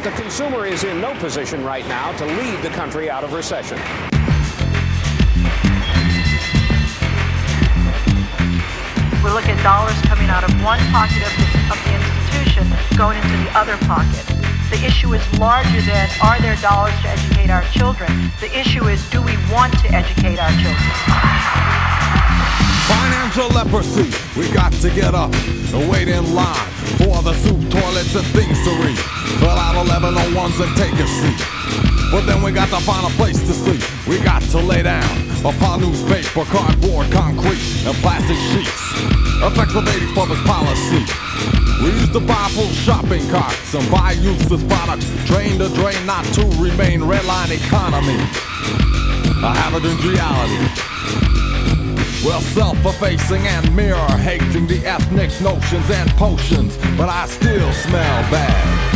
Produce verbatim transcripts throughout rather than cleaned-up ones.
the consumer is in no position right now to lead the country out of recession. We look at dollars coming out of one pocket of the, of the institution going into the other pocket. The issue is larger than, are there dollars to educate our children? The issue is, do we want to educate our children? Financial leprosy, we got to get up and wait in line for the soup, toilets, and things to read. Fill out eleven oh ones and take a seat. But then we got to find a place to sleep. We got to lay down upon newspaper, cardboard, concrete, and plastic sheets. Affects the eighties public policy. We used to buy full shopping carts and buy useless products, train to drain, not to remain redline economy. A hazardous reality. Well, self-effacing and mirror-hating the ethnic notions and potions, but I still smell bad.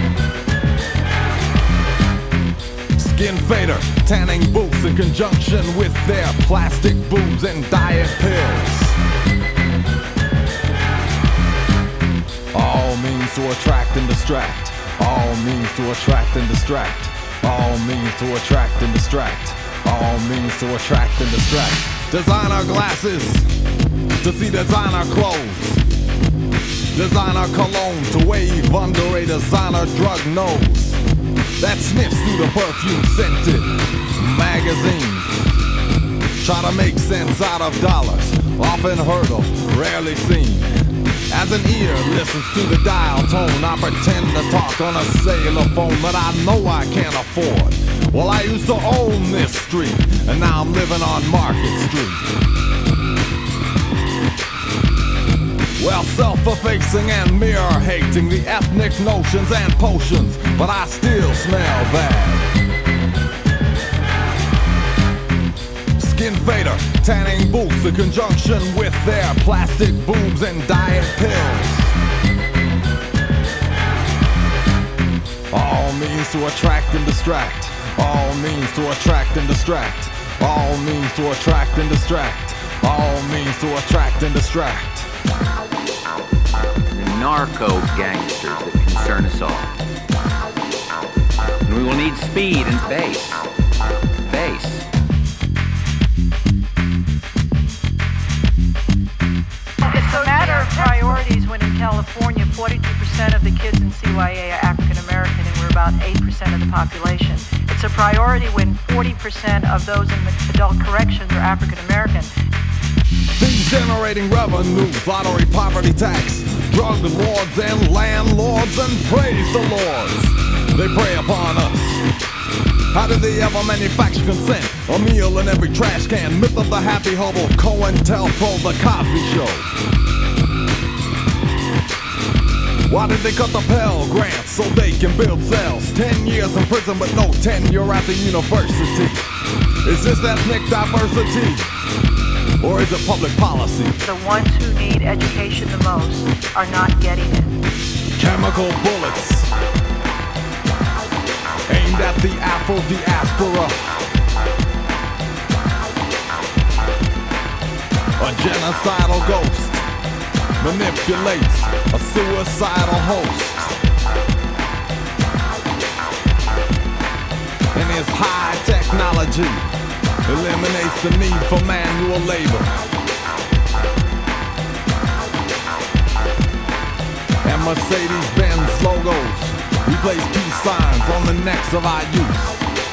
Skin fader, tanning booths in conjunction with their plastic boobs and diet pills. All means to attract and distract. All means to attract and distract. All means to attract and distract. All means to attract and distract. Designer glasses to see designer clothes. Designer cologne to wave under a designer drug nose that sniffs through the perfume-scented magazines. Try to make sense out of dollars, often heard of, rarely seen. As an ear listens to the dial tone, I pretend to talk on a cellular phone that I know I can't afford. Well, I used to own this street, and now I'm living on Market Street. Well, self-effacing and mirror-hating the ethnic notions and potions, but I still smell bad. Skin fader, tanning booths in conjunction with their plastic boobs and diet pills. All means to attract and distract. All means to attract and distract. All means to attract and distract. All means to attract and distract. The narco gangsters that concern us all. And we will need speed and bass. Bass. It's a matter of priorities when in California forty-two percent of the kids in C Y A are African American and we're about eight percent of the population. It's a priority when forty percent of those in the adult corrections are African American. Things generating revenues, lottery, poverty tax, drug lords and landlords, and praise the lords. They prey upon us. How did they ever manufacture consent? A meal in every trash can. Myth of the happy hobo, COINTELPRO, the Cosby Show. Why did they cut the Pell Grants so they can build cells? Ten years in prison but no tenure at the university. Is this ethnic diversity? Or is it public policy? The ones who need education the most are not getting it. Chemical bullets aimed at the Afro-diaspora. A genocidal ghost manipulates a suicidal host. And his high technology eliminates the need for manual labor. And Mercedes-Benz logos replace peace signs on the necks of our youth.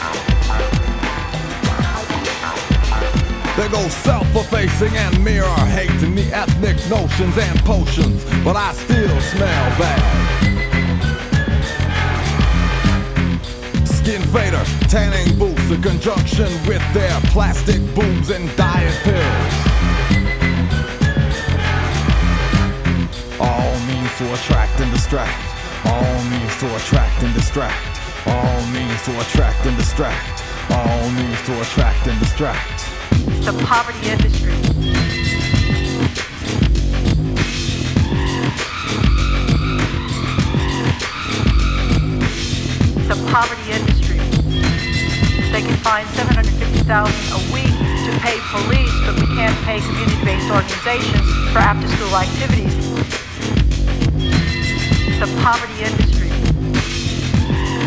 There goes self-effacing and mirror-hating the ethnic notions and potions, but I still smell bad. Skin fader, tanning booths in conjunction with their plastic boobs and diet pills. All means to attract and distract. All means to attract and distract. All means to attract and distract. All means to attract and distract. The poverty industry. The poverty industry. They can find seven hundred fifty thousand dollars a week to pay police, but we can't pay community-based organizations for after-school activities. The poverty industry.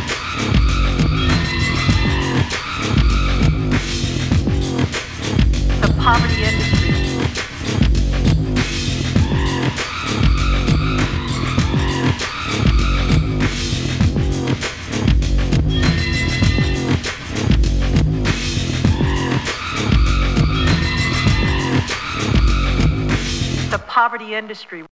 poverty industry.